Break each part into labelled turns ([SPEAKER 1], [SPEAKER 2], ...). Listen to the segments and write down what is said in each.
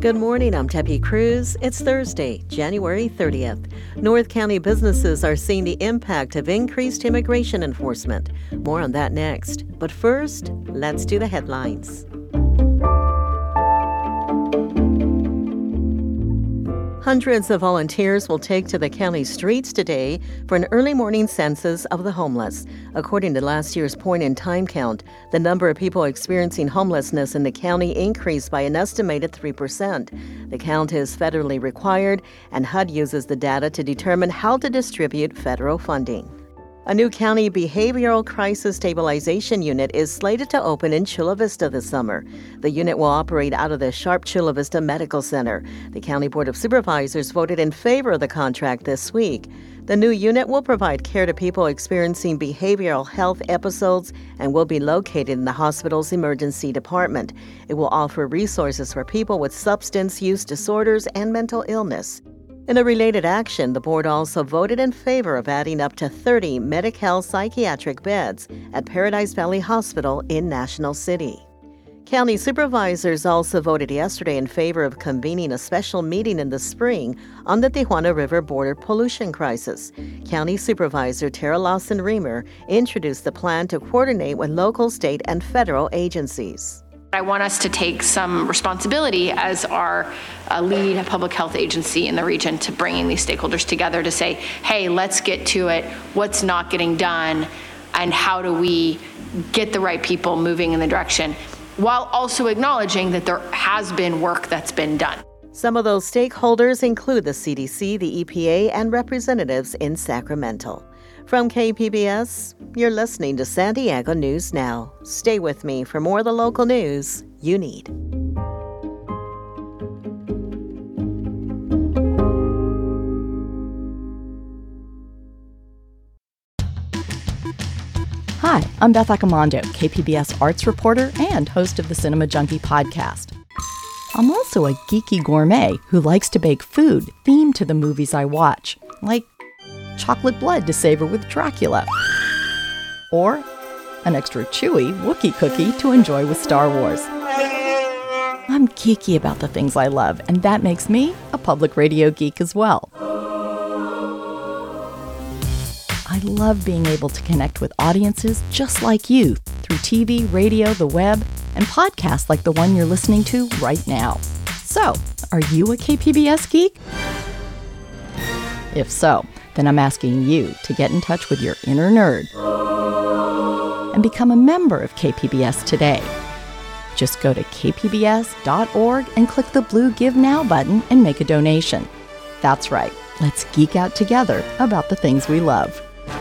[SPEAKER 1] Good morning, I'm Tepi Cruz. It's Thursday, January 30th. North County businesses are seeing the impact of increased immigration enforcement. More on that next. But first, let's do the headlines. Hundreds of volunteers will take to the county streets today for an early morning census of the homeless. According to last year's point-in-time count, the number of people experiencing homelessness in the county increased by an estimated 3%. The count is federally required, and HUD uses the data to determine how to distribute federal funding. A new county behavioral crisis stabilization unit is slated to open in Chula Vista this summer. The unit will operate out of the Sharp Chula Vista Medical Center. The County Board of Supervisors voted in favor of the contract this week. The new unit will provide care to people experiencing behavioral health episodes and will be located in the hospital's emergency department. It will offer resources for people with substance use disorders and mental illness. In a related action, the board also voted in favor of adding up to 30 Medi-Cal psychiatric beds at Paradise Valley Hospital in National City. County supervisors also voted yesterday in favor of convening a special meeting in the spring on the Tijuana River border pollution crisis. County Supervisor Tara Lawson-Remer introduced the plan to coordinate with local, state, and federal agencies.
[SPEAKER 2] I want us to take some responsibility as our lead public health agency in the region to bringing these stakeholders together to say, hey, let's get to it, what's not getting done, and how do we get the right people moving in the direction, while also acknowledging that there has been work that's been done.
[SPEAKER 1] Some of those stakeholders include the CDC, the EPA, and representatives in Sacramento. From KPBS, you're listening to San Diego News Now. Stay with me for more of the local news you need.
[SPEAKER 3] Hi, I'm Beth Accomando, KPBS arts reporter and host of the Cinema Junkie podcast. I'm also a geeky gourmet who likes to bake food themed to the movies I watch, like chocolate blood to savor with Dracula, or an extra chewy Wookiee cookie to enjoy with Star Wars. I'm geeky about the things I love, and that makes me a public radio geek as well. I love being able to connect with audiences just like you through TV, radio, the web, and podcasts like the one you're listening to right now. So, are you a KPBS geek? If so, then I'm asking you to get in touch with your inner nerd and become a member of KPBS today. Just go to kpbs.org and click the blue Give Now button and make a donation. That's right, let's geek out together about the things we love.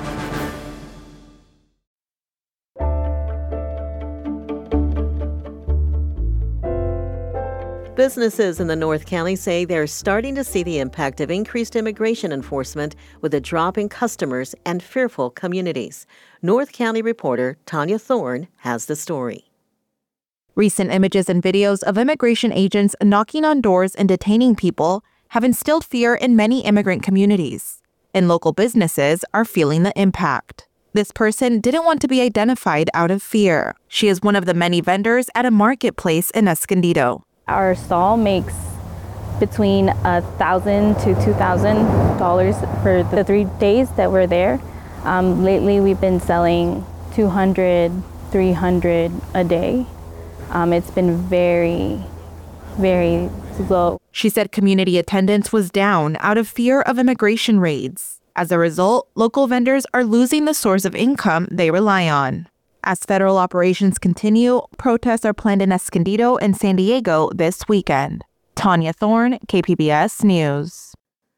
[SPEAKER 1] Businesses in the North County say they're starting to see the impact of increased immigration enforcement with a drop in customers and fearful communities. North County reporter Tanya Thorne has the story.
[SPEAKER 4] Recent images and videos of immigration agents knocking on doors and detaining people have instilled fear in many immigrant communities, and local businesses are feeling the impact. This person didn't want to be identified out of fear. She is one of the many vendors at a marketplace in Escondido.
[SPEAKER 5] Our stall makes between $1,000 to $2,000 for the 3 days that we're there. Lately, we've been selling $200, $300 a day. It's been very, very slow.
[SPEAKER 4] She said community attendance was down out of fear of immigration raids. As a result, local vendors are losing the source of income they rely on. As federal operations continue, protests are planned in Escondido and San Diego this weekend. Tanya Thorne, KPBS News.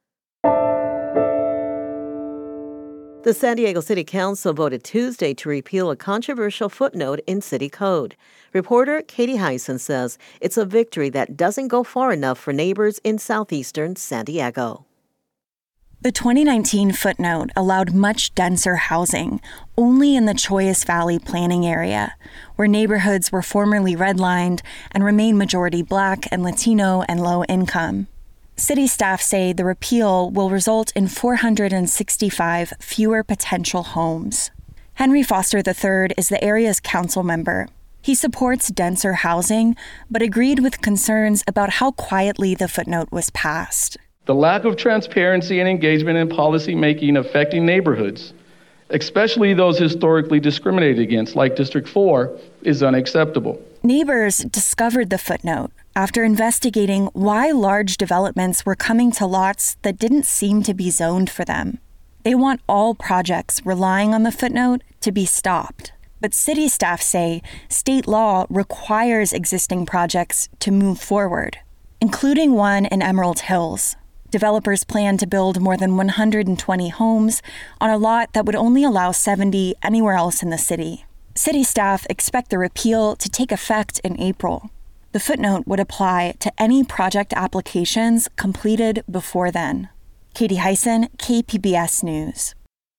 [SPEAKER 1] The San Diego City Council voted Tuesday to repeal a controversial footnote in city code. Reporter Katie Hyson says it's a victory that doesn't go far enough for neighbors in southeastern San Diego.
[SPEAKER 6] The 2019 footnote allowed much denser housing only in the Chollas Valley planning area, where neighborhoods were formerly redlined and remain majority Black and Latino and low income. City staff say the repeal will result in 465 fewer potential homes. Henry Foster III is the area's council member. He supports denser housing, but agreed with concerns about how quietly the footnote was passed.
[SPEAKER 7] The lack of transparency and engagement in policymaking affecting neighborhoods, especially those historically discriminated against, like District 4, is unacceptable.
[SPEAKER 6] Neighbors discovered the footnote after investigating why large developments were coming to lots that didn't seem to be zoned for them. They want all projects relying on the footnote to be stopped. But city staff say state law requires existing projects to move forward, including one in Emerald Hills. Developers plan to build more than 120 homes on a lot that would only allow 70 anywhere else in the city. City staff expect the repeal to take effect in April. The footnote would apply to any project applications completed before then. Katie Hyson, KPBS News.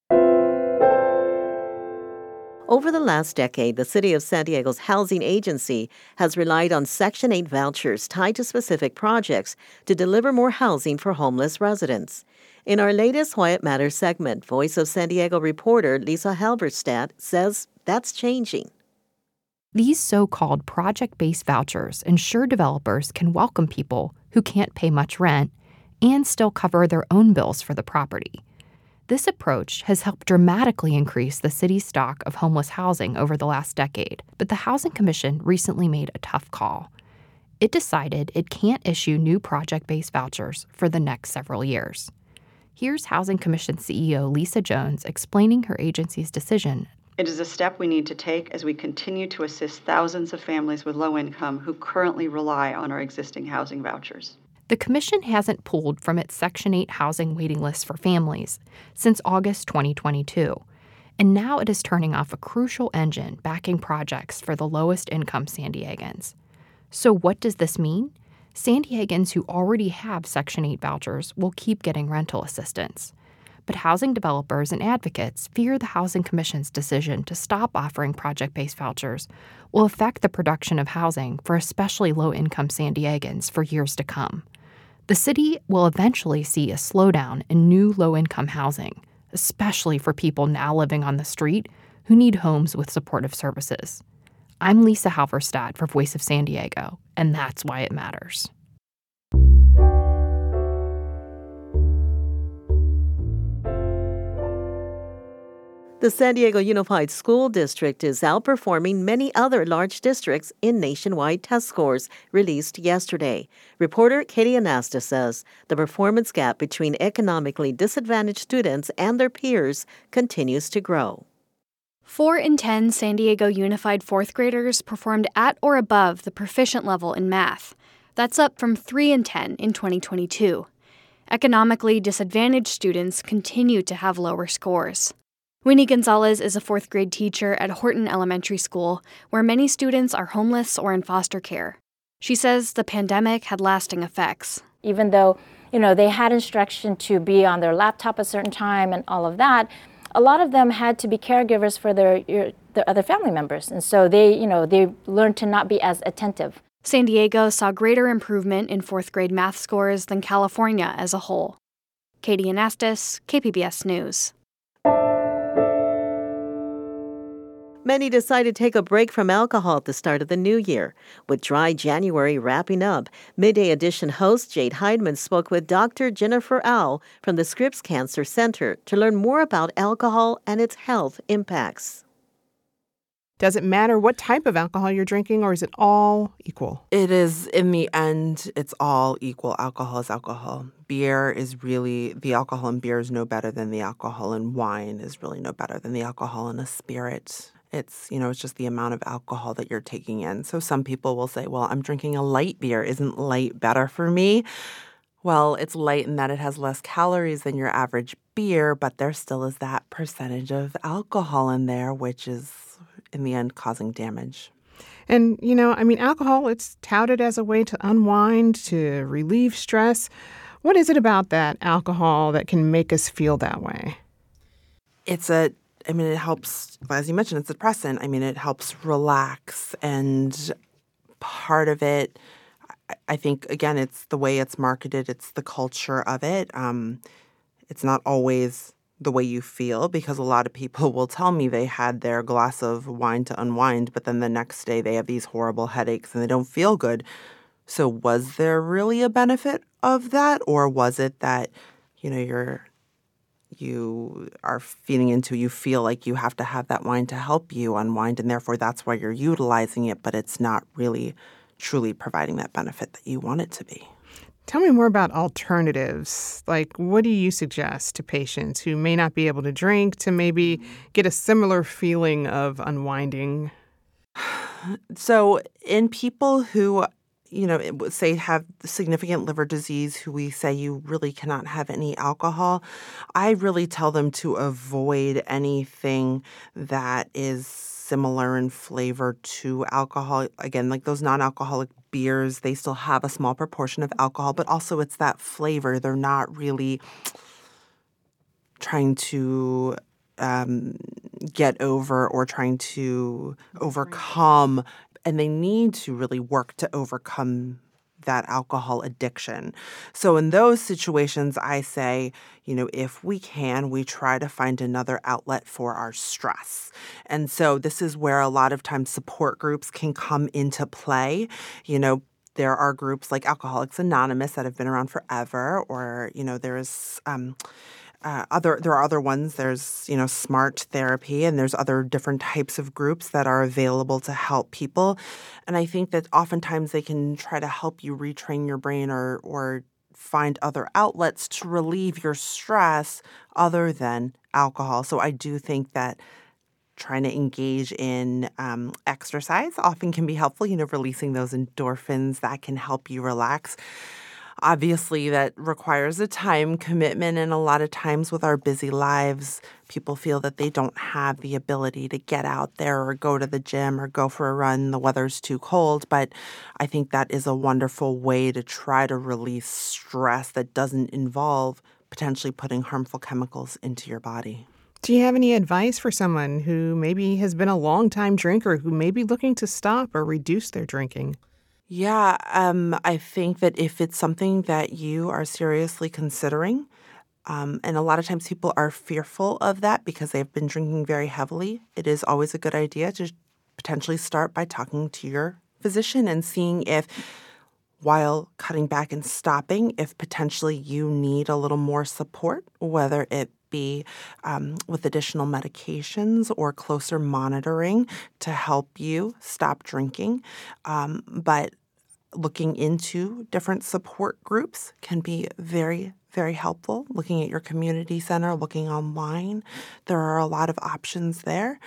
[SPEAKER 1] Over the last decade, the City of San Diego's housing agency has relied on Section 8 vouchers tied to specific projects to deliver more housing for homeless residents. In our latest Why It Matters segment, Voice of San Diego reporter Lisa Halberstadt says that's changing.
[SPEAKER 8] These so-called project-based vouchers ensure developers can welcome people who can't pay much rent and still cover their own bills for the property. This approach has helped dramatically increase the city's stock of homeless housing over the last decade, but the Housing Commission recently made a tough call. It decided it can't issue new project-based vouchers for the next several years. Here's Housing Commission CEO Lisa Jones explaining her agency's decision.
[SPEAKER 9] It is a step we need to take as we continue to assist thousands of families with low income who currently rely on our existing housing vouchers.
[SPEAKER 8] The Commission hasn't pulled from its Section 8 housing waiting list for families since August 2022, and now it is turning off a crucial engine backing projects for the lowest income San Diegans. So what does this mean? San Diegans who already have Section 8 vouchers will keep getting rental assistance. But housing developers and advocates fear the Housing Commission's decision to stop offering project-based vouchers will affect the production of housing for especially low-income San Diegans for years to come. The city will eventually see a slowdown in new low-income housing, especially for people now living on the street who need homes with supportive services. I'm Lisa Halverstadt for Voice of San Diego, and that's why it matters.
[SPEAKER 1] The San Diego Unified School District is outperforming many other large districts in nationwide test scores released yesterday. Reporter Katie Anasta says the performance gap between economically disadvantaged students and their peers continues to grow.
[SPEAKER 10] 4 in 10 San Diego Unified fourth graders performed at or above the proficient level in math. That's up from 3 in 10 in 2022. Economically disadvantaged students continue to have lower scores. Winnie Gonzalez is a fourth grade teacher at Horton Elementary School, where many students are homeless or in foster care. She says the pandemic had lasting effects.
[SPEAKER 11] Even though, they had instruction to be on their laptop at a certain time and all of that, a lot of them had to be caregivers for their other family members. And so they learned to not be as attentive.
[SPEAKER 10] San Diego saw greater improvement in fourth grade math scores than California as a whole. Katie Anastas, KPBS News.
[SPEAKER 1] Many decided to take a break from alcohol at the start of the new year. With dry January wrapping up, Midday Edition host Jade Heidman spoke with Dr. Jennifer Au from the Scripps Cancer Center to learn more about alcohol and its health impacts.
[SPEAKER 12] Does it matter what type of alcohol you're drinking, or is it all equal?
[SPEAKER 13] It is, in the end, it's all equal. Alcohol is alcohol. Beer is really, the alcohol in beer is no better than the alcohol in wine is really no better than the alcohol in a spirit. It's just the amount of alcohol that you're taking in. So some people will say, well, I'm drinking a light beer. Isn't light better for me? Well, it's light in that it has less calories than your average beer, but there still is that percentage of alcohol in there, which is, in the end, causing damage.
[SPEAKER 12] And, alcohol, it's touted as a way to unwind, to relieve stress. What is it about that alcohol that can make us feel that way?
[SPEAKER 13] It helps, as you mentioned, it's a depressant. It helps relax. And part of it, I think, again, it's the way it's marketed. It's the culture of it. It's not always the way you feel, because a lot of people will tell me they had their glass of wine to unwind, but then the next day they have these horrible headaches and they don't feel good. So was there really a benefit of that? Or was it that, you are feeding into, you feel like you have to have that wine to help you unwind, and therefore that's why you're utilizing it, but it's not really truly providing that benefit that you want it to be?
[SPEAKER 12] Tell me more about alternatives. Like, what do you suggest to patients who may not be able to drink to maybe get a similar feeling of unwinding?
[SPEAKER 13] So in people who, say have significant liver disease, who we say you really cannot have any alcohol, I really tell them to avoid anything that is similar in flavor to alcohol. Again, like those non-alcoholic beers, they still have a small proportion of alcohol, but also it's that flavor. They're not really trying to get over or trying to overcome, and they need to really work to overcome that alcohol addiction. So in those situations, I say, if we can, we try to find another outlet for our stress. And so this is where a lot of times support groups can come into play. There are groups like Alcoholics Anonymous that have been around forever, or, there's there are other ones. There's, SMART therapy, and there's other different types of groups that are available to help people. And I think that oftentimes they can try to help you retrain your brain or find other outlets to relieve your stress other than alcohol. So I do think that trying to engage in exercise often can be helpful, releasing those endorphins that can help you relax. Obviously, that requires a time commitment, and a lot of times with our busy lives, people feel that they don't have the ability to get out there or go to the gym or go for a run. The weather's too cold, but I think that is a wonderful way to try to release stress that doesn't involve potentially putting harmful chemicals into your body.
[SPEAKER 12] Do you have any advice for someone who maybe has been a long-time drinker who may be looking to stop or reduce their drinking?
[SPEAKER 13] Yeah, I think that if it's something that you are seriously considering, and a lot of times people are fearful of that because they've been drinking very heavily, it is always a good idea to potentially start by talking to your physician and seeing if, while cutting back and stopping, if potentially you need a little more support, whether it be with additional medications or closer monitoring to help you stop drinking. But looking into different support groups can be very, very helpful. Looking at your community center, looking online, there are a lot of options there.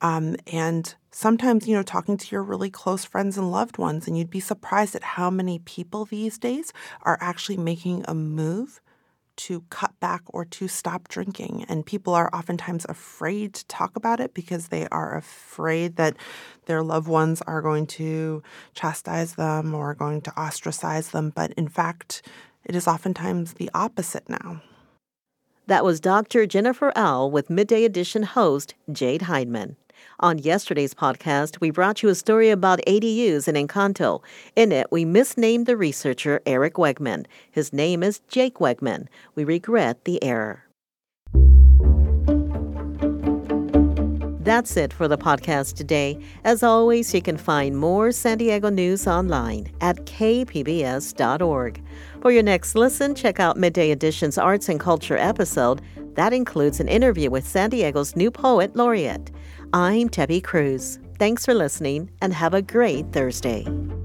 [SPEAKER 13] And sometimes, talking to your really close friends and loved ones, and you'd be surprised at how many people these days are actually making a move to cut back or to stop drinking. And people are oftentimes afraid to talk about it because they are afraid that their loved ones are going to chastise them or going to ostracize them. But in fact, it is oftentimes the opposite now.
[SPEAKER 1] That was Dr. Jennifer L. with Midday Edition host Jade Heidman. On yesterday's podcast, we brought you a story about ADUs in Encanto. In it, we misnamed the researcher Eric Wegman. His name is Jake Wegman. We regret the error. That's it for the podcast today. As always, you can find more San Diego news online at kpbs.org. For your next listen, check out Midday Edition's Arts and Culture episode. That includes an interview with San Diego's new poet laureate. I'm Debbie Cruz. Thanks for listening and have a great Thursday.